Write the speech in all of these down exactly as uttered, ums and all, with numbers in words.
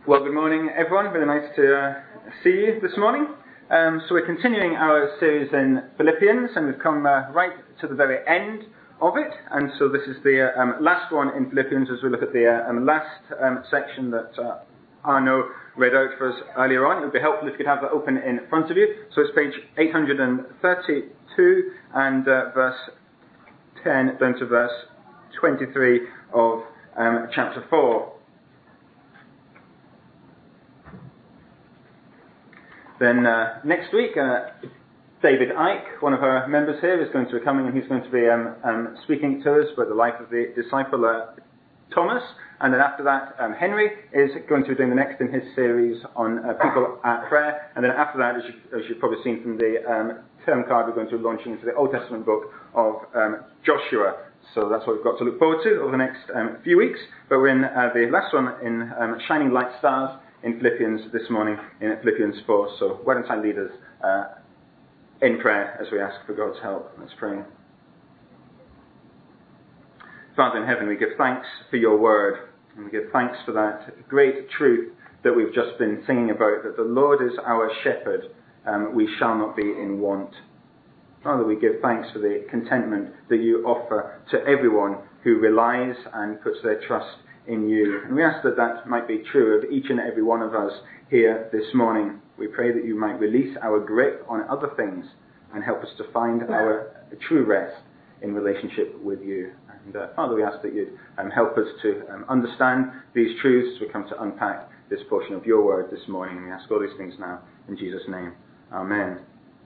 Well, good morning, everyone. Really nice to uh, see you this morning. Um, so we're continuing our series in Philippians, and we've come uh, right to the very end of it. And so this is the uh, um, last one in Philippians as we look at the uh, um, last um, section that uh, Arno read out for us earlier on. It would be helpful if you could have that open in front of you. So it's page eight hundred thirty-two and uh, verse ten down to verse twenty-three of um, chapter four. Then uh, next week, uh, David Icke, one of our members here, is going to be coming and he's going to be um, um, speaking to us about the life of the disciple uh, Thomas. And then after that, um, Henry is going to be doing the next in his series on uh, people at prayer. And then after that, as, you, as you've probably seen from the um, term card, we're going to be launching into the Old Testament book of um, Joshua. So that's what we've got to look forward to over the next um, few weeks. But we're in uh, the last one in um, Shining Light Stars in Philippians this morning, in Philippians four. So why don't I lead us uh, in prayer as we ask for God's help. Let's pray. Father in heaven, we give thanks for your word, and we give thanks for that great truth that we've just been singing about, that the Lord is our shepherd, um, we shall not be in want. Father, we give thanks for the contentment that you offer to everyone who relies and puts their trust in you. And we ask that that might be true of each and every one of us here this morning. We pray that you might release our grip on other things and help us to find our true rest in relationship with you. And uh, Father, we ask that you'd um, help us to um, understand these truths as we come to unpack this portion of your word this morning. And we ask all these things now in Jesus' name. Amen.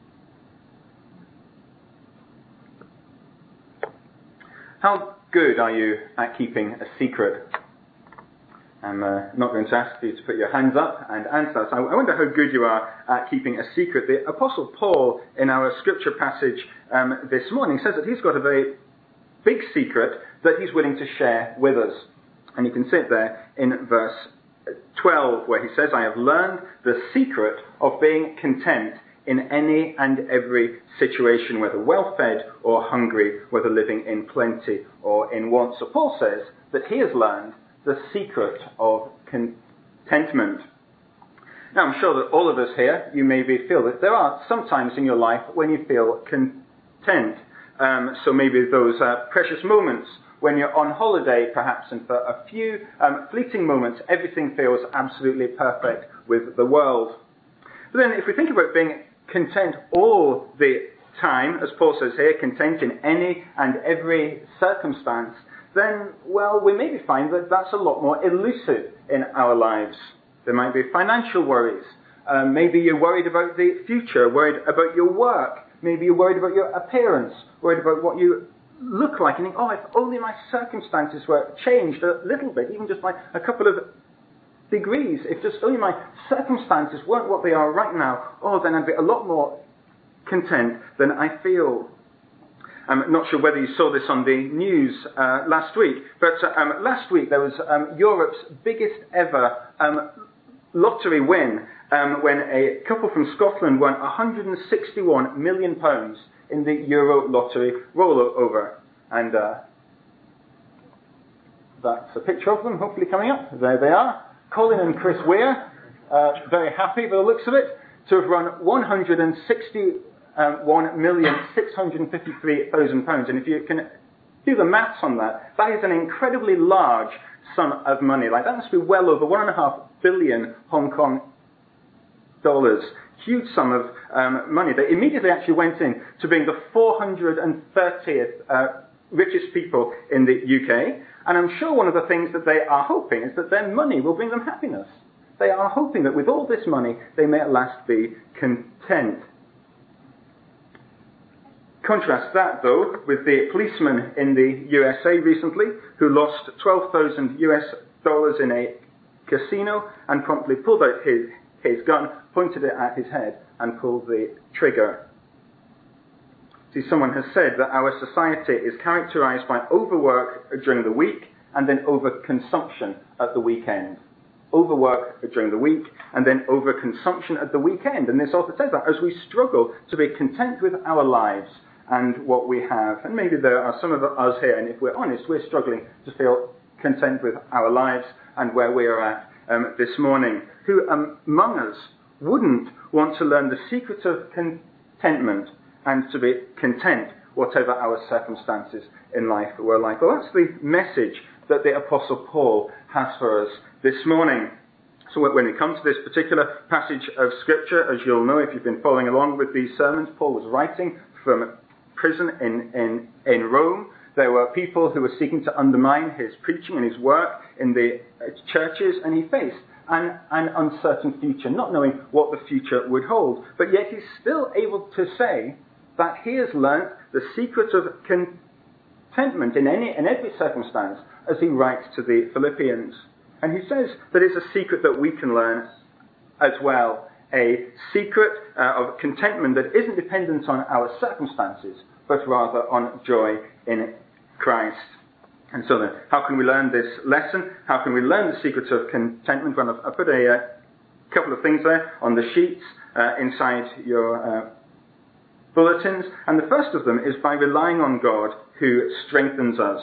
How good are you at keeping a secret? I'm uh, not going to ask you to put your hands up and answer. So I wonder how good you are at keeping a secret. The Apostle Paul, in our scripture passage um, this morning, says that he's got a very big secret that he's willing to share with us. And you can see it there in verse twelve, where he says, I have learned the secret of being content in any and every situation, whether well-fed or hungry, whether living in plenty or in want. So Paul says that he has learned the secret of contentment. Now, I'm sure that all of us here, you maybe feel that there are some times in your life when you feel content. Um, so maybe those uh, precious moments when you're on holiday, perhaps, and for a few um, fleeting moments, everything feels absolutely perfect with the world. But then if we think about being content all the time, as Paul says here, content in any and every circumstance, then, well, we maybe find that that's a lot more elusive in our lives. There might be financial worries. Um, maybe you're worried about the future, worried about your work. Maybe you're worried about your appearance, worried about what you look like. And think, oh, if only my circumstances were changed a little bit, even just by a couple of degrees. If just only my circumstances weren't what they are right now, oh, then I'd be a lot more content than I feel. I'm not sure whether you saw this on the news uh, last week, but uh, um, last week there was um, Europe's biggest ever um, lottery win um, when a couple from Scotland won one hundred sixty-one million pounds in the Euro lottery rollover. And uh, that's a picture of them, hopefully coming up. There they are. Colin and Chris Weir, uh, very happy by the looks of it, to have won one hundred sixty Um, one million six hundred fifty-three thousand pounds. And if you can do the maths on that, that is an incredibly large sum of money. Like, that must be well over one and a half billion Hong Kong dollars. Huge sum of um, money. They immediately actually went in to being the four hundred thirtieth uh, richest people in the U K. And I'm sure one of the things that they are hoping is that their money will bring them happiness. They are hoping that with all this money, they may at last be content. Contrast that, though, with the policeman in the U S A recently who lost twelve thousand US dollars in a casino and promptly pulled out his, his gun, pointed it at his head, and pulled the trigger. See, someone has said that our society is characterized by overwork during the week and then overconsumption at the weekend. Overwork during the week and then overconsumption at the weekend. And this author says that as we struggle to be content with our lives and what we have. And maybe there are some of us here, and if we're honest, we're struggling to feel content with our lives and where we are at um, this morning. Who um, among us wouldn't want to learn the secret of contentment and to be content whatever our circumstances in life were like? Well, that's the message that the Apostle Paul has for us this morning. So when we come to this particular passage of Scripture, as you'll know if you've been following along with these sermons, Paul was writing from prison in, in, in Rome. There were people who were seeking to undermine his preaching and his work in the churches, and he faced an, an uncertain future, not knowing what the future would hold. But yet he's still able to say that he has learnt the secret of contentment in any in every circumstance as he writes to the Philippians. And he says that it's a secret that we can learn as well, a secret uh, of contentment that isn't dependent on our circumstances, but rather on joy in Christ. And so then, how can we learn this lesson? How can we learn the secret of contentment? Well, I've put a uh, couple of things there on the sheets uh, inside your uh, bulletins. And the first of them is by relying on God who strengthens us.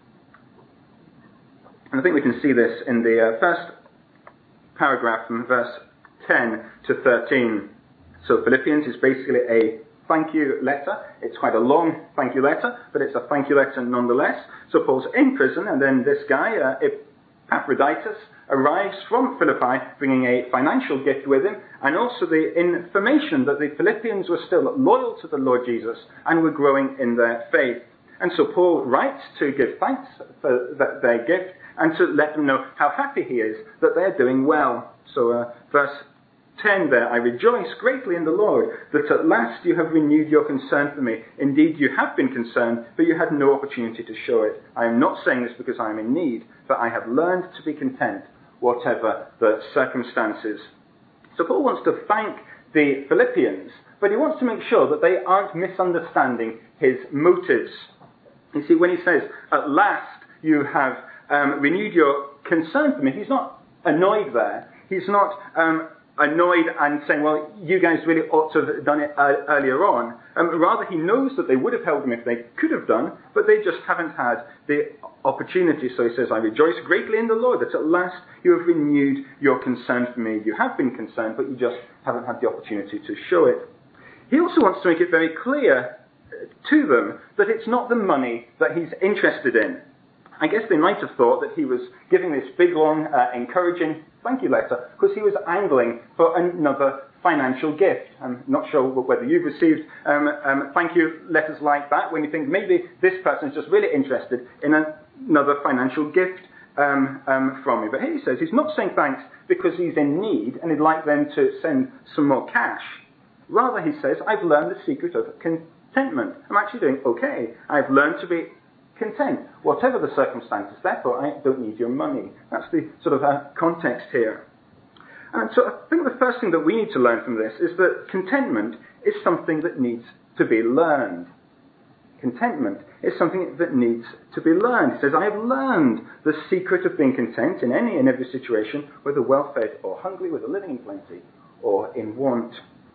And I think we can see this in the uh, first paragraph from verse ten to thirteen. So Philippians is basically a thank you letter. It's quite a long thank you letter, but it's a thank you letter nonetheless. So Paul's in prison, and then this guy, uh, Epaphroditus, arrives from Philippi bringing a financial gift with him, and also the information that the Philippians were still loyal to the Lord Jesus and were growing in their faith. And so Paul writes to give thanks for that, their gift, and to let them know how happy he is that they're doing well. So uh, verse ten there, I rejoice greatly in the Lord that at last you have renewed your concern for me. Indeed, you have been concerned, but you had no opportunity to show it. I am not saying this because I am in need, but I have learned to be content, whatever the circumstances. So Paul wants to thank the Philippians, but he wants to make sure that they aren't misunderstanding his motives. You see, when he says, at last you have um, renewed your concern for me, he's not annoyed there. He's not um, annoyed and saying, well, you guys really ought to have done it uh, earlier on. Um, rather, he knows that they would have helped him if they could have done, but they just haven't had the opportunity. So he says, I rejoice greatly in the Lord that at last you have renewed your concern for me. You have been concerned, but you just haven't had the opportunity to show it. He also wants to make it very clear to them that it's not the money that he's interested in. I guess they might have thought that he was giving this big, long, uh, encouraging thank you letter because he was angling for another financial gift. I'm not sure whether you've received um, um, thank you letters like that when you think maybe this person is just really interested in an, another financial gift um, um, from you. But here he says he's not saying thanks because he's in need and he'd like them to send some more cash. Rather, he says, I've learned the secret of contentment. I'm actually doing okay. I've learned to be content, whatever the circumstances. Therefore, I don't need your money. That's the sort of uh, context here. And so I think the first thing that we need to learn from this is that contentment is something that needs to be learned. Contentment is something that needs to be learned. He says, I have learned the secret of being content in any and every situation, whether well-fed or hungry, whether living in plenty or in want.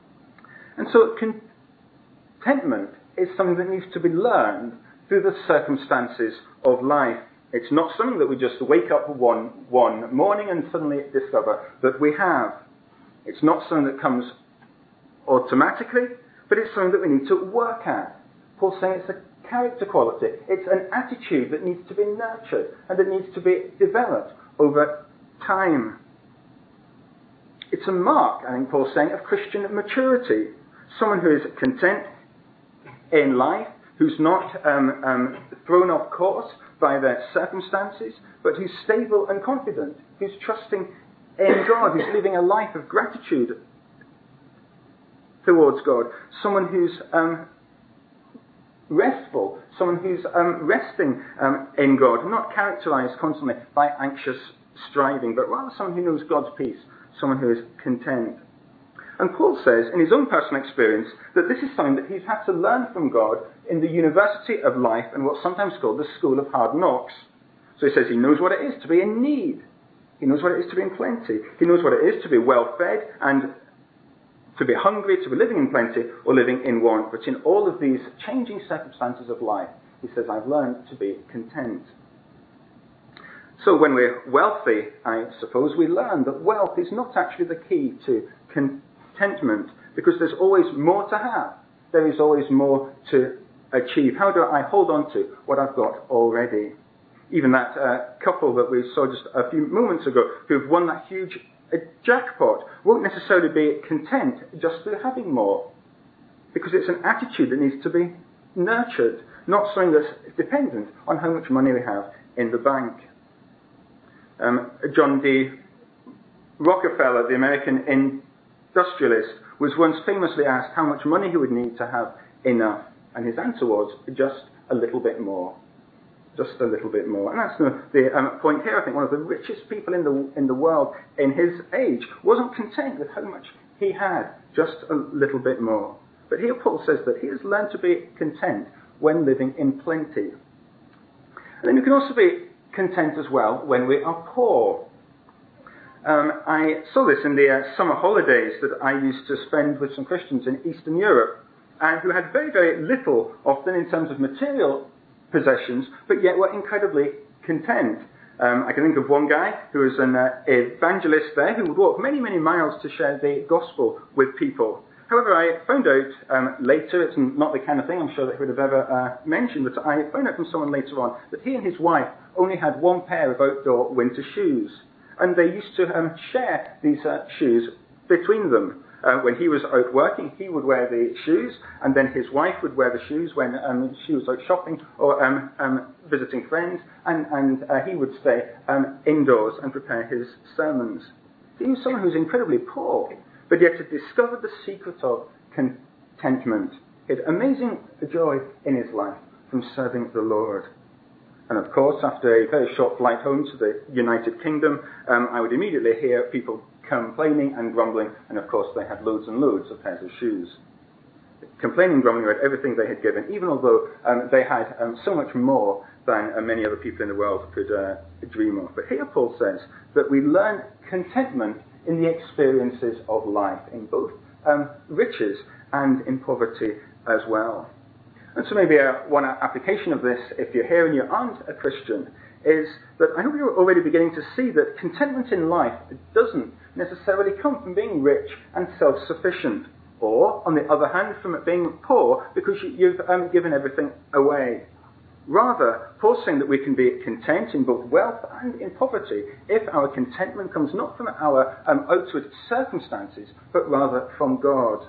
And so contentment is something that needs to be learned through the circumstances of life. It's not something that we just wake up one, one morning and suddenly discover that we have. It's not something that comes automatically, but it's something that we need to work at. Paul's saying it's a character quality. It's an attitude that needs to be nurtured and that needs to be developed over time. It's a mark, I think Paul's saying, of Christian maturity. Someone who is content in life, who's not um, um, thrown off course by their circumstances, but who's stable and confident, who's trusting in God, who's living a life of gratitude towards God. Someone who's um, restful, someone who's um, resting um, in God, not characterized constantly by anxious striving, but rather someone who knows God's peace, someone who is content. And Paul says, in his own personal experience, that this is something that he's had to learn from God in the university of life and what's sometimes called the school of hard knocks. So he says he knows what it is to be in need. He knows what it is to be in plenty. He knows what it is to be well-fed and to be hungry, to be living in plenty or living in want. But in all of these changing circumstances of life, he says, I've learned to be content. So when we're wealthy, I suppose, we learn that wealth is not actually the key to contentment, because there's always more to have. There is always more to achieve. How do I hold on to what I've got already? Even that uh, couple that we saw just a few moments ago who've won that huge uh, jackpot won't necessarily be content just through having more, because it's an attitude that needs to be nurtured, not something that's dependent on how much money we have in the bank. Um, John D. Rockefeller, the American industrialist, was once famously asked how much money he would need to have enough, and his answer was just a little bit more. Just a little bit more. And that's the, the um, point here. I think one of the richest people in the in the world in his age wasn't content with how much he had, just a little bit more. But here Paul says that he has learned to be content when living in plenty. And then you can also be content as well when we are poor. Um, I saw this in the uh, summer holidays that I used to spend with some Christians in Eastern Europe, and who had very, very little, often in terms of material possessions, but yet were incredibly content. Um, I can think of one guy who was an uh, evangelist there who would walk many, many miles to share the gospel with people. However, I found out um, later, it's not the kind of thing I'm sure that he would have ever uh, mentioned, but I found out from someone later on that he and his wife only had one pair of outdoor winter shoes. And they used to um, share these uh, shoes between them. Uh, when he was out working, he would wear the shoes, and then his wife would wear the shoes when um, she was out shopping or um, um, visiting friends, and, and uh, he would stay um, indoors and prepare his sermons. So he was someone who was incredibly poor, but yet had discovered the secret of contentment. He had amazing joy in his life from serving the Lord. And of course, after a very short flight home to the United Kingdom, um, I would immediately hear people complaining and grumbling, and of course they had loads and loads of pairs of shoes. Complaining and grumbling about everything they had given, even although um, they had um, so much more than uh, many other people in the world could uh, dream of. But here Paul says that we learn contentment in the experiences of life, in both um, riches and in poverty as well. And so maybe uh, one application of this, if you're here and you aren't a Christian, is that I hope you're already beginning to see that contentment in life doesn't necessarily come from being rich and self-sufficient, or, on the other hand, from it being poor because you, you've um, given everything away. Rather, Paul's saying that we can be content in both wealth and in poverty if our contentment comes not from our um, outward circumstances, but rather from God.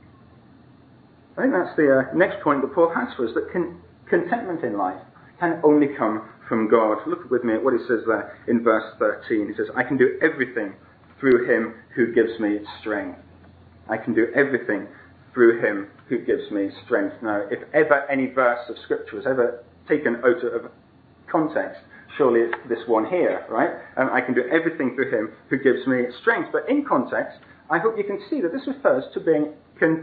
I think that's the uh, next point that Paul has for us, that con- contentment in life can only come from God. Look with me at what he says there in verse thirteen. He says, I can do everything through him who gives me strength. I can do everything through him who gives me strength. Now, if ever any verse of Scripture was ever taken out of context, surely it's this one here, right? Um, I can do everything through him who gives me strength. But in context, I hope you can see that this refers to being content.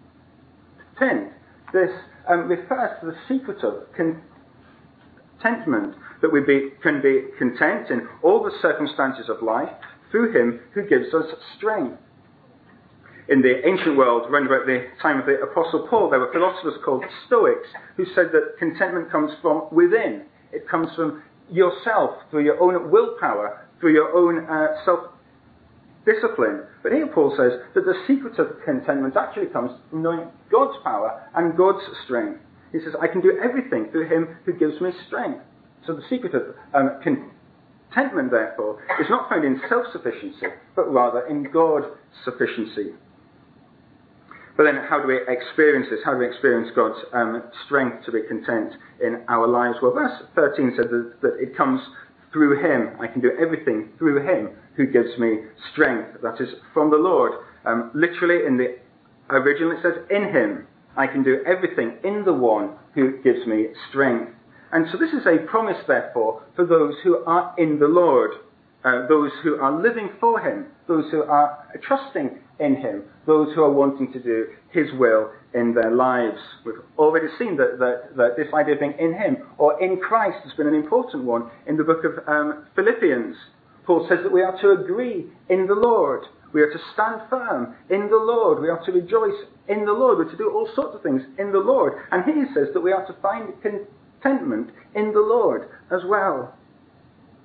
This um, refers to the secret of contentment, that we be, can be content in all the circumstances of life through him who gives us strength. In the ancient world, around about the time of the Apostle Paul, there were philosophers called Stoics who said that contentment comes from within. It comes from yourself, through your own willpower, through your own uh, self-discipline. But here Paul says that the secret of contentment actually comes from knowing God's power and God's strength. He says, I can do everything through him who gives me strength. So the secret of um, contentment, therefore, is not found in self-sufficiency, but rather in God's sufficiency. But then how do we experience this? How do we experience God's um, strength to be content in our lives? Well, verse thirteen said that, that it comes through him. I can do everything through him who gives me strength. That is from the Lord. Um, literally in the original it says, in him. I can do everything in the one who gives me strength. And so this is a promise, therefore, for those who are in the Lord. Uh, those who are living for him, those who are trusting in him, those who are wanting to do his will in their lives. We've already seen that, that, that this idea of being in him or in Christ has been an important one in the book of um, Philippians. Paul says that we are to agree in the Lord. We are to stand firm in the Lord. We are to rejoice in the Lord. We're to do all sorts of things in the Lord. And he says that we are to find contentment in the Lord as well.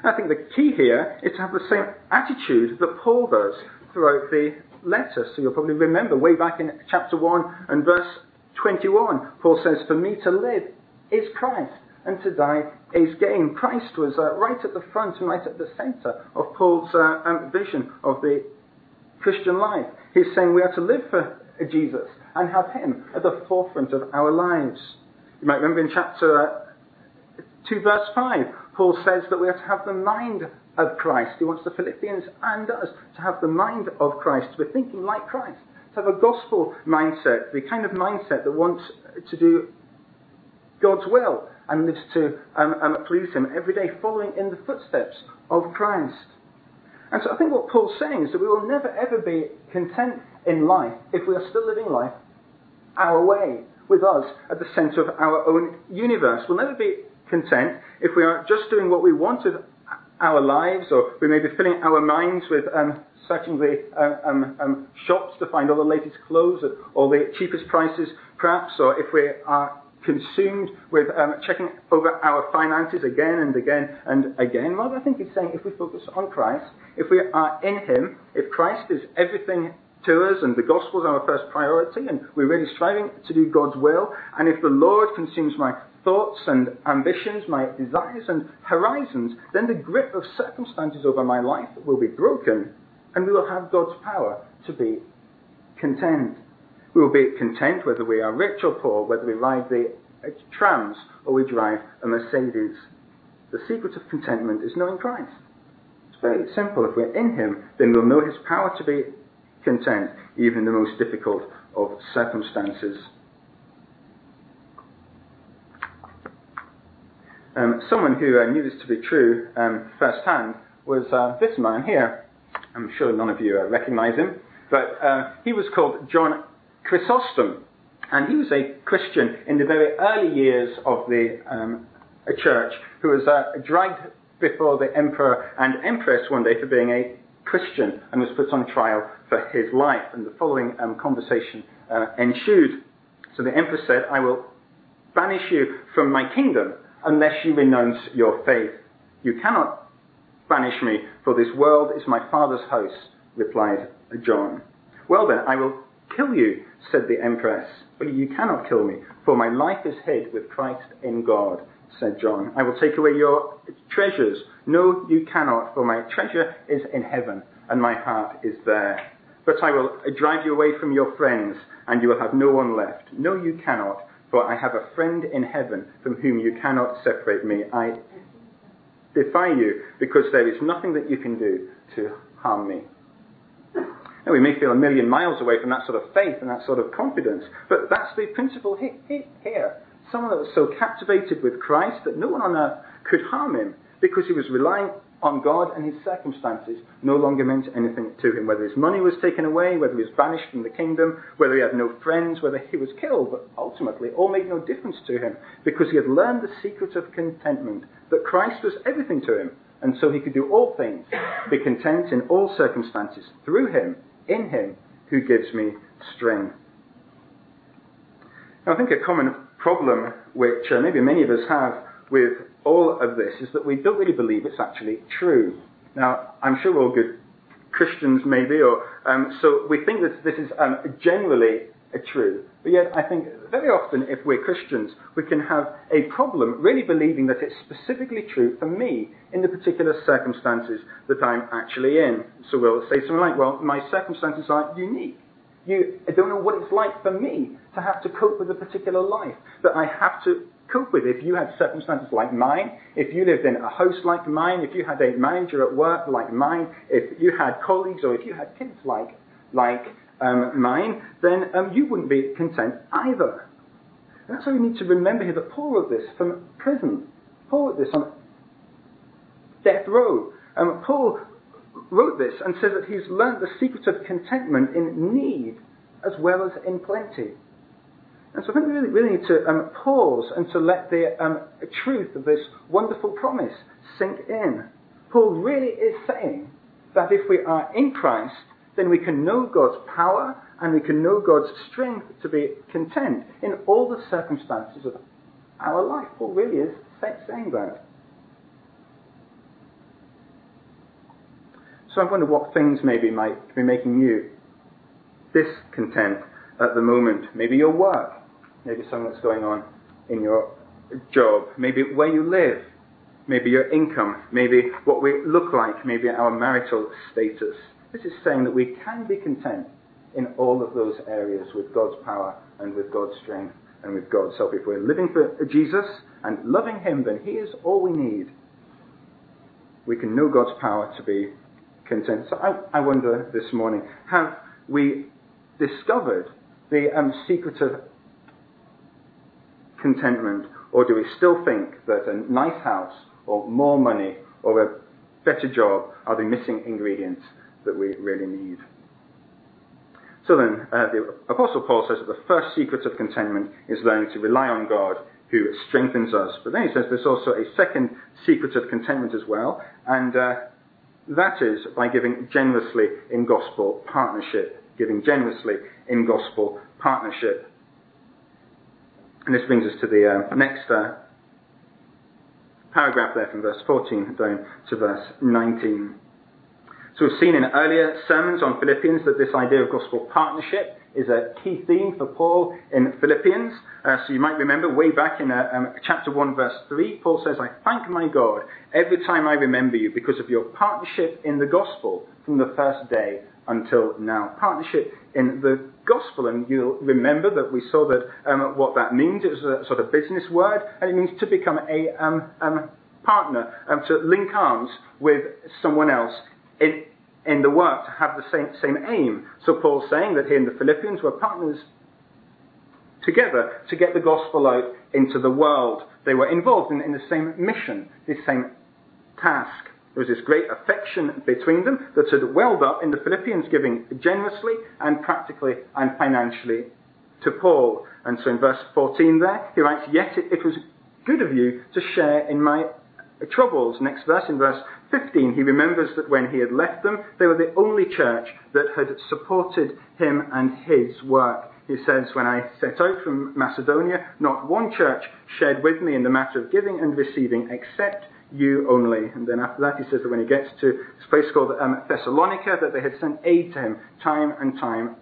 I think the key here is to have the same attitude that Paul does throughout the letter. So you'll probably remember way back in chapter one and verse twenty-one, Paul says, "For me to live is Christ, and to die is gain." Christ was uh, right at the front and right at the centre of Paul's uh, um, vision of the Christian life. He's saying we are to live for Jesus and have him at the forefront of our lives. You might remember in chapter uh, two verse five, Paul says that we are to have the mind of Christ. He wants the Philippians and us to have the mind of Christ, to be thinking like Christ, to have a gospel mindset, the kind of mindset that wants to do God's will and lives to um, um, please him every day, following in the footsteps of Christ. And so I think what Paul's saying is that we will never ever be content in life if we are still living life our way, with us at the centre of our own universe. We'll never be content if we are just doing what we want of our lives, or we may be filling our minds with um, searching the uh, um, um, shops to find all the latest clothes at all the cheapest prices, perhaps, or if we are consumed with um, checking over our finances again and again and again. Rather, I think he's saying if we focus on Christ, if we are in him, if Christ is everything to us and the gospel is our first priority and we're really striving to do God's will, and if the Lord consumes my thoughts and ambitions, my desires and horizons, then the grip of circumstances over my life will be broken and we will have God's power to be content. We will be content whether we are rich or poor, whether we ride the trams or we drive a Mercedes. The secret of contentment is knowing Christ. It's very simple. If we're in him, then we'll know his power to be content, even in the most difficult of circumstances. Um, someone who uh, knew this to be true um, firsthand was uh, this man here. I'm sure none of you uh, recognise him, but uh, he was called John Chrysostom, and he was a Christian in the very early years of the um, church, who was uh, dragged before the emperor and empress one day for being a Christian and was put on trial for his life. And the following um, conversation uh, ensued. So the empress said, "I will banish you from my kingdom unless you renounce your faith." "You cannot banish me, for this world is my Father's house," replied John. "Well then, I will kill you," said the empress. "But you cannot kill me, for my life is hid with Christ in God," said John. "I will take away your treasures." "No, you cannot, for my treasure is in heaven, and my heart is there. But I will drive you away from your friends, and you will have no one left." "No, you cannot, for I have a friend in heaven from whom you cannot separate me. I defy you, because there is nothing that you can do to harm me." Now, we may feel a million miles away from that sort of faith and that sort of confidence, but that's the principle he, he, here. Someone that was so captivated with Christ that no one on earth could harm him, because he was relying on God, and his circumstances no longer meant anything to him. Whether his money was taken away, whether he was banished from the kingdom, whether he had no friends, whether he was killed, but ultimately all made no difference to him, because he had learned the secret of contentment, that Christ was everything to him, and so he could do all things, be content in all circumstances, through him, in him, who gives me strength. Now, I think a common problem which uh, maybe many of us have with all of this is that we don't really believe it's actually true. Now, I'm sure we're all good Christians maybe, or um, so we think that this is um, generally uh, true. But yet I think very often if we're Christians, we can have a problem really believing that it's specifically true for me in the particular circumstances that I'm actually in. So we'll say something like, well, my circumstances are unique. You I don't know what it's like for me to have to cope with a particular life that I have to cope with. If you had circumstances like mine, if you lived in a house like mine, if you had a manager at work like mine, if you had colleagues or if you had kids like like um, mine, then um, you wouldn't be content either. And that's why we need to remember here that Paul wrote this from prison. Paul wrote this on death row. Um, Paul wrote this and says that he's learned the secret of contentment in need as well as in plenty. And so I think we really, really need to um, pause and to let the um, truth of this wonderful promise sink in. Paul really is saying that if we are in Christ, then we can know God's power and we can know God's strength to be content in all the circumstances of our life. Paul really is saying that. So I wonder what things maybe might be making you discontent at the moment. Maybe your work, maybe something that's going on in your job, maybe where you live, maybe your income, maybe what we look like, maybe our marital status. This is saying that we can be content in all of those areas with God's power and with God's strength and with God's help. If we're living for Jesus and loving him, then he is all we need. We can know God's power to be content. So I, I wonder this morning, have we discovered the um, secret of contentment, or do we still think that a nice house or more money or a better job are the missing ingredients that we really need? So then, uh, the Apostle Paul says that the first secret of contentment is learning to rely on God who strengthens us. But then he says there's also a second secret of contentment as well, and uh, that is by giving generously in gospel partnership. Giving generously in gospel partnership. And this brings us to the uh, next uh, paragraph there from verse fourteen down to verse nineteen. So we've seen in earlier sermons on Philippians that this idea of gospel partnership is a key theme for Paul in Philippians. Uh, so you might remember way back in uh, um, chapter one verse three, Paul says, I thank my God every time I remember you because of your partnership in the gospel from the first day until now. Partnership in the gospel, and you'll remember that we saw that um, what that means. It was a sort of business word, and it means to become a um, um, partner, um, to link arms with someone else in in the work, to have the same same aim. So Paul's saying that here in the Philippians we're partners together to get the gospel out into the world. They were involved in, in the same mission, the same task. There was this great affection between them that had welled up in the Philippians, giving generously and practically and financially to Paul. And so in verse fourteen there, he writes, Yet it, it was good of you to share in my troubles. Next verse, in verse fifteen, he remembers that when he had left them, they were the only church that had supported him and his work. He says, when I set out from Macedonia, not one church shared with me in the matter of giving and receiving except you only. And then after that he says that when he gets to this place called um, Thessalonica, that they had sent aid to him time and time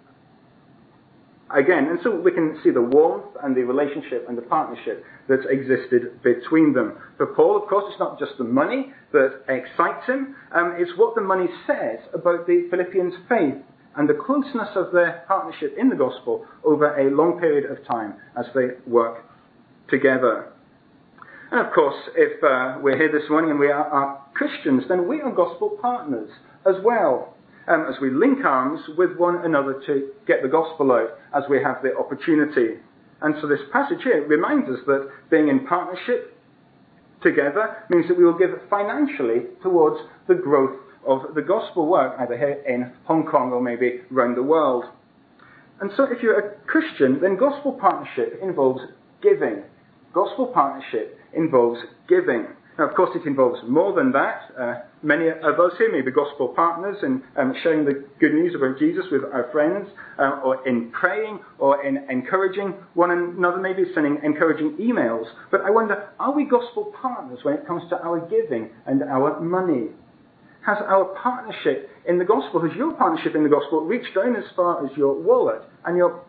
again. And so we can see the warmth and the relationship and the partnership that existed between them. For Paul, of course, it's not just the money that excites him, um, it's what the money says about the Philippians' faith and the closeness of their partnership in the gospel over a long period of time as they work together. And of course, if uh, we're here this morning and we are, are Christians, then we are gospel partners as well, um, as we link arms with one another to get the gospel out as we have the opportunity. And so this passage here reminds us that being in partnership together means that we will give financially towards the growth of the gospel work, either here in Hong Kong or maybe around the world. And so if you're a Christian, then gospel partnership involves giving. Gospel partnership involves giving. Now, of course, it involves more than that. Uh, many of us here may be gospel partners in um, sharing the good news about Jesus with our friends, uh, or in praying, or in encouraging one another, maybe sending encouraging emails. But I wonder, are we gospel partners when it comes to our giving and our money? Has our partnership in the gospel, has your partnership in the gospel reached down as far as your wallet and your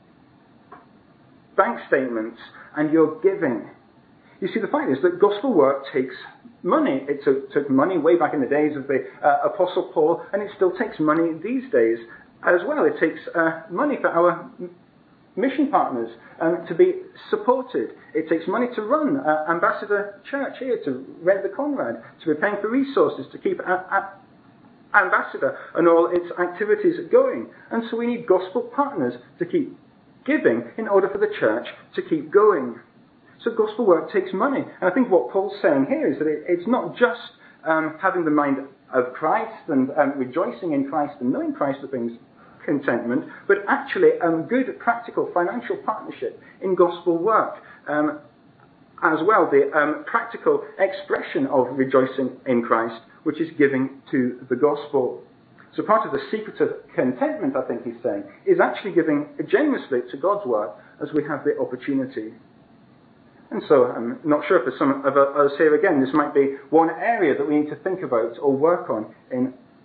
bank statements and your giving? You see, the fact is that gospel work takes money. It took, took money way back in the days of the uh, Apostle Paul, and it still takes money these days as well. It takes uh, money for our mission partners um, to be supported. It takes money to run uh, Ambassador Church here, to rent the Conrad, to be paying for resources, to keep a, a Ambassador and all its activities going. And so we need gospel partners to keep giving in order for the church to keep going. So gospel work takes money. And I think what Paul's saying here is that it, it's not just um, having the mind of Christ and um, rejoicing in Christ and knowing Christ that brings contentment, but actually um, good practical financial partnership in gospel work um, as well. The um, practical expression of rejoicing in Christ, which is giving to the gospel. So part of the secret of contentment, I think he's saying, is actually giving generously to God's work as we have the opportunity. And so I'm not sure if for some of us here again, this might be one area that we need to think about or work on in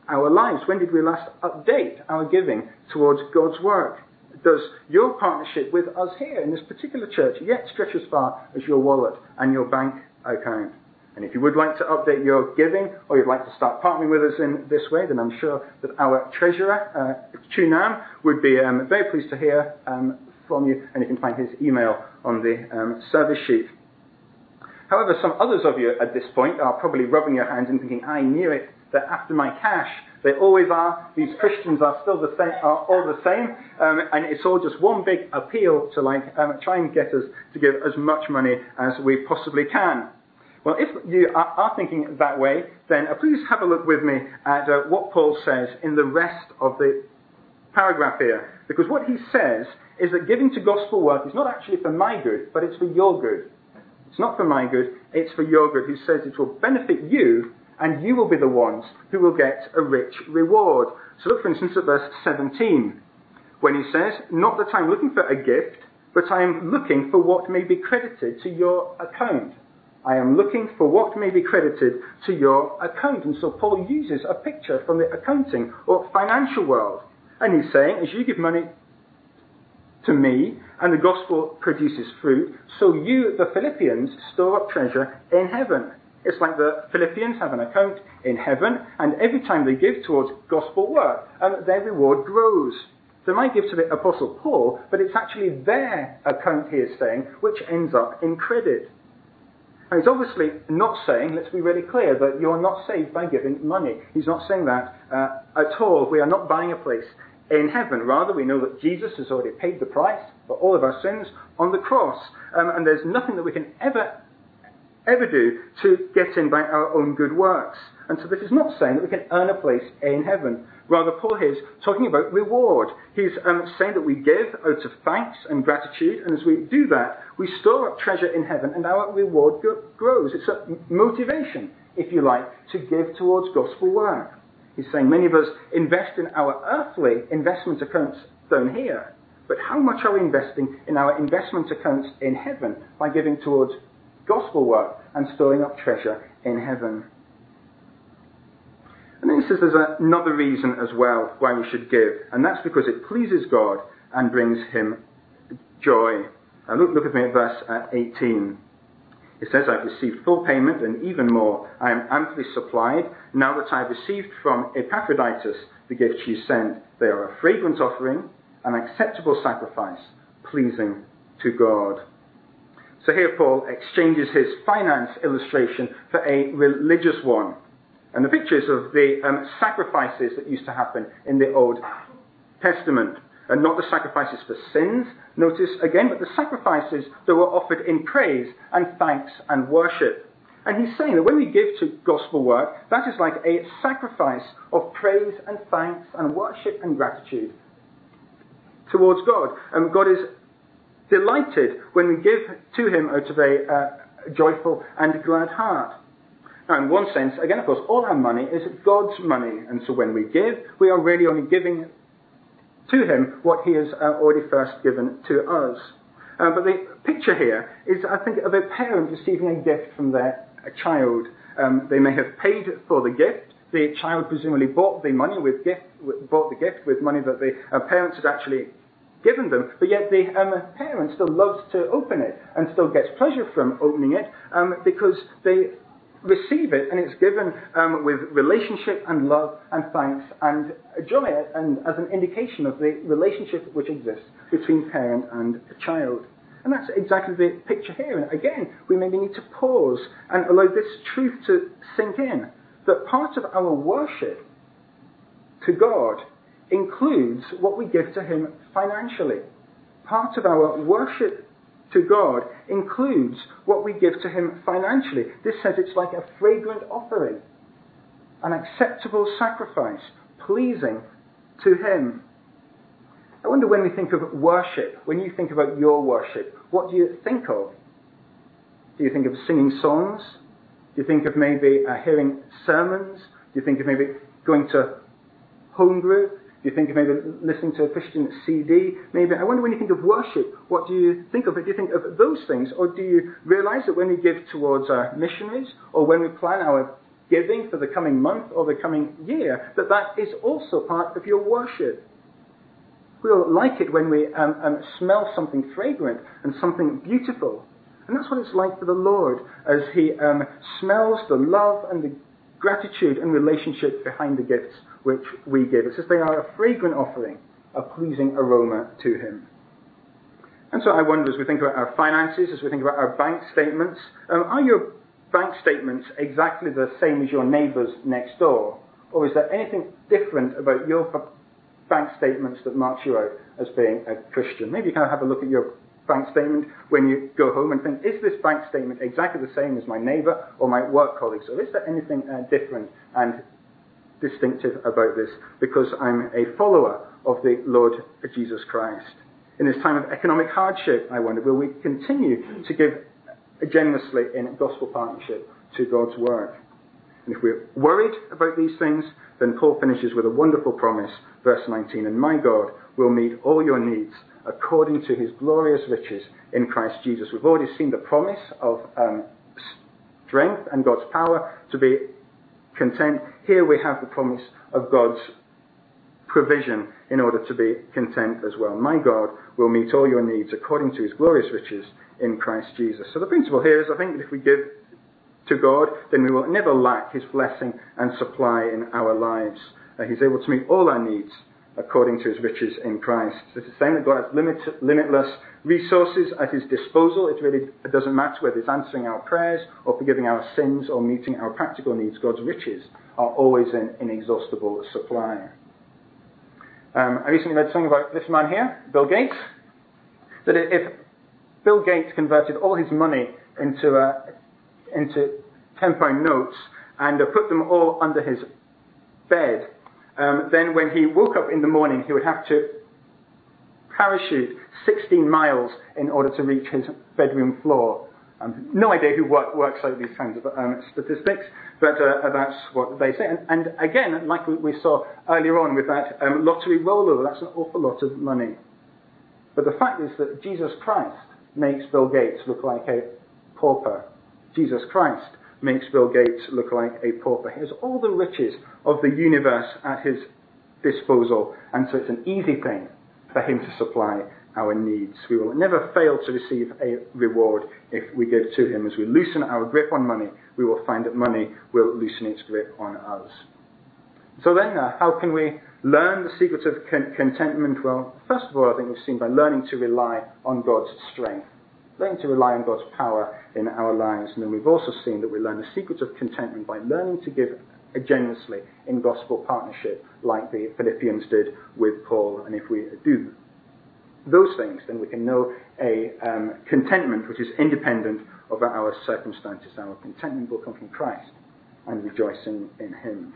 our lives? When did we last update our giving towards God's work? Does your partnership with us here in this particular church yet stretch as far as your wallet and your bank account? And if you would like to update your giving, or you'd like to start partnering with us in this way, then I'm sure that our treasurer, uh, Chunam, would be um, very pleased to hear um, from you, and you can find his email on the um, service sheet. However, some others of you at this point are probably rubbing your hands and thinking, I knew it, that after my cash, they always are, these Christians are still the same, are all the same, um, and it's all just one big appeal to like um, try and get us to give as much money as we possibly can. Well, if you are, are thinking that way, then uh, please have a look with me at uh, what Paul says in the rest of the paragraph here. Because what he says is that giving to gospel work is not actually for my good, but it's for your good. It's not for my good, it's for your good. He says it will benefit you, and you will be the ones who will get a rich reward. So look, for instance, at verse seventeen, when he says, not that I'm looking for a gift, but I am looking for what may be credited to your account. I am looking for what may be credited to your account. And so Paul uses a picture from the accounting or financial world. And he's saying, as you give money to me, and the gospel produces fruit, so you, the Philippians, store up treasure in heaven. It's like the Philippians have an account in heaven, and every time they give towards gospel work, um, their reward grows. They might give to the Apostle Paul, but it's actually their account, he is saying, which ends up in credit. Now, he's obviously not saying, let's be really clear, that you're not saved by giving money. He's not saying that uh, at all. We are not buying a place in heaven. Rather, we know that Jesus has already paid the price for all of our sins on the cross. Um, and there's nothing that we can ever, ever do to get in by our own good works. And so this is not saying that we can earn a place in heaven. Rather, Paul here is talking about reward. He's um, saying that we give out of thanks and gratitude, and as we do that, we store up treasure in heaven, and our reward go- grows. It's a motivation, if you like, to give towards gospel work. He's saying many of us invest in our earthly investment accounts down here, but how much are we investing in our investment accounts in heaven by giving towards gospel work and storing up treasure in heaven? And then he says there's another reason as well why we should give, and that's because it pleases God and brings him joy. Now look, look at me at verse uh, eighteen. It says, I've received full payment and even more. I am amply supplied. Now that I've received from Epaphroditus the gifts you sent, they are a fragrant offering, an acceptable sacrifice, pleasing to God. So here Paul exchanges his finance illustration for a religious one. And the pictures of the um, sacrifices that used to happen in the Old Testament. And not the sacrifices for sins, notice again, but the sacrifices that were offered in praise and thanks and worship. And he's saying that when we give to gospel work, that is like a sacrifice of praise and thanks and worship and gratitude towards God. And God is delighted when we give to him out of a uh, joyful and glad heart. Now, in one sense, again, of course, all our money is God's money. And so when we give, we are really only giving to him what he has uh, already first given to us. Uh, but the picture here is, I think, of a parent receiving a gift from their a child. Um, they may have paid for the gift. The child presumably bought the money with gift, bought the gift with money that the uh, parents had actually given them. But yet the um, parent still loves to open it and still gets pleasure from opening it um, because they receive it, and it's given um, with relationship and love and thanks and joy, and as an indication of the relationship which exists between parent and child. And that's exactly the picture here. And again, we maybe need to pause and allow this truth to sink in, that part of our worship to God includes what we give to him financially. Part of our worship to God includes what we give to him financially. This says it's like a fragrant offering, an acceptable sacrifice, pleasing to him. I wonder, when we think of worship, when you think about your worship, what do you think of? Do you think of singing songs? Do you think of maybe uh, hearing sermons? Do you think of maybe going to home group? Do you think of maybe listening to a Christian C D? Maybe, I wonder, when you think of worship, what do you think of it? Do you think of those things? Or do you realize that when we give towards our missionaries, or when we plan our giving for the coming month or the coming year, that that is also part of your worship. We'll like it when we um, um, smell something fragrant and something beautiful. And that's what it's like for the Lord as he um, smells the love and the gratitude and relationship behind the gifts which we give. It says they are a fragrant offering, a pleasing aroma to him. And so I wonder, as we think about our finances, as we think about our bank statements, um, are your bank statements exactly the same as your neighbour's next door? Or is there anything different about your bank statements that marks you out as being a Christian? Maybe you can have a look at your bank statement when you go home and think, is this bank statement exactly the same as my neighbour or my work colleagues? Or is there anything uh, different and distinctive about this? Because I'm a follower of the Lord Jesus Christ. In this time of economic hardship, I wonder, will we continue to give generously in gospel partnership to God's work? And if we're worried about these things, then Paul finishes with a wonderful promise, verse nineteen, and my God will meet all your needs according to his glorious riches in Christ Jesus. We've already seen the promise of um, strength and God's power to be content. Here we have the promise of God's provision in order to be content as well. My God will meet all your needs according to his glorious riches in Christ Jesus. So the principle here is, I think, that if we give to God, then we will never lack his blessing and supply in our lives. Uh, he's able to meet all our needs according to his riches in Christ. This is saying that God has limit, limitless resources at his disposal. It really it doesn't matter whether it's answering our prayers or forgiving our sins or meeting our practical needs. God's riches are always in inexhaustible supply. Um, I recently read something about this man here, Bill Gates, that if Bill Gates converted all his money into uh, into ten pound notes and uh, put them all under his bed, um, then when he woke up in the morning, he would have to parachute sixteen miles in order to reach his bedroom floor. Um, no idea who work, works out these kinds of um, statistics, but uh, that's what they say. And, and again, like we, we saw earlier on with that um, lottery rollover, that's an awful lot of money. But the fact is that Jesus Christ makes Bill Gates look like a pauper. Jesus Christ makes Bill Gates look like a pauper. He has all the riches of the universe at his disposal, and so it's an easy thing for him to supply our needs. We will never fail to receive a reward if we give to him. As we loosen our grip on money, we will find that money will loosen its grip on us. So then, uh, how can we learn the secret of con- contentment? Well, first of all, I think we've seen by learning to rely on God's strength. Learning to rely on God's power in our lives. And then we've also seen that we learn the secret of contentment by learning to give generously in gospel partnership, like the Philippians did with Paul. And if we do those things, then we can know a um, contentment which is independent of our circumstances. Our contentment will come from Christ and rejoicing in him.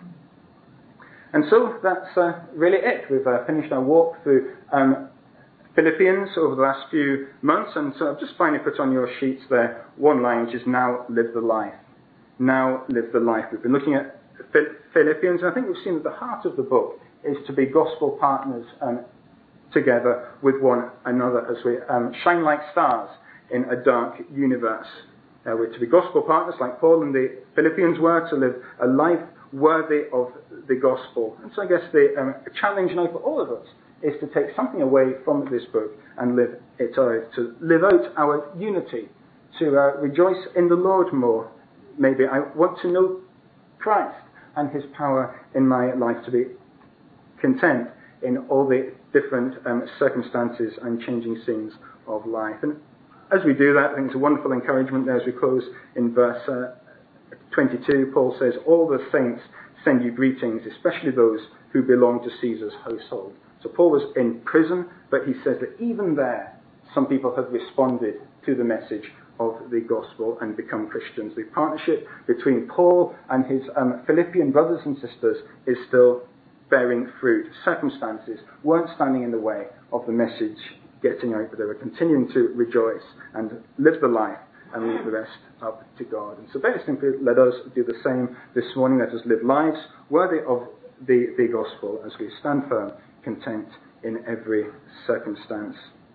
And so that's uh, really it. We've uh, finished our walk through um, Philippians over the last few months, and so I've just finally put on your sheets there one line, which is now live the life. Now live the life. We've been looking at Philippians, and I think we've seen that the heart of the book is to be gospel partners um, together with one another as we um, shine like stars in a dark universe. Uh, we're to be gospel partners like Paul and the Philippians were, to live a life worthy of the gospel. And so I guess the um, challenge now for all of us is to take something away from this book and live it out, to live out our unity, to uh, rejoice in the Lord more. Maybe I want to know Christ and his power in my life, to be content in all the different um, circumstances and changing scenes of life. And as we do that, I think it's a wonderful encouragement there as we close in verse uh, twenty-two. Paul says, all the saints send you greetings, especially those who belong to Caesar's household. So Paul was in prison, but he says that even there, some people have responded to the message of the gospel and become Christians. The partnership between Paul and his um, Philippian brothers and sisters is still bearing fruit. Circumstances weren't standing in the way of the message getting out, but they were continuing to rejoice and live the life and leave the rest up to God. And so very simply, let us do the same this morning. Let us live lives worthy of the, the gospel as we stand firm, content in every circumstance.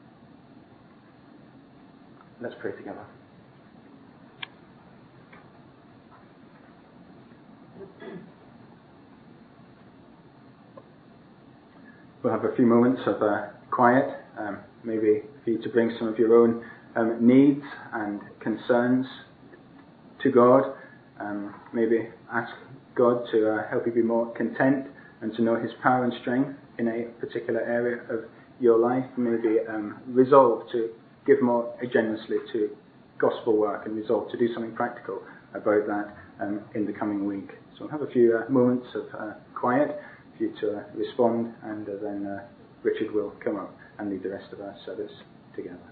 Let's pray together. we'll have a few moments of uh, quiet, um, maybe for you to bring some of your own um, needs and concerns to God. Um, maybe ask God to uh, help you be more content and to know his power and strength in a particular area of your life. Maybe um, resolve to give more generously to gospel work and resolve to do something practical about that um, in the coming week. So we'll have a few uh, moments of uh, quiet for you to uh, respond, and uh, then uh, Richard will come up and lead the rest of our service together.